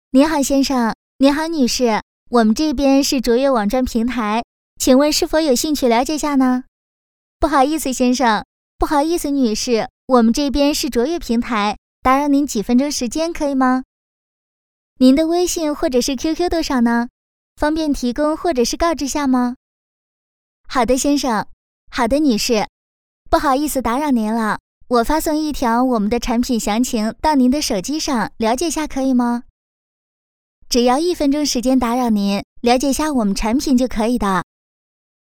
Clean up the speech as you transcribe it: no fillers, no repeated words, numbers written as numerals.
您好，先生。您好，女士。我们这边是卓越网站平台，请问是否有兴趣了解下呢？不好意思，先生。不好意思，女士。我们这边是卓越平台，打扰您几分钟时间，可以吗？您的微信或者是 QQ 多少呢？方便提供或者是告知下吗？好的，先生。好的，女士。不好意思打扰您了，我发送一条我们的产品详情到您的手机上，了解下可以吗？只要1分钟时间打扰您，了解下我们产品就可以的。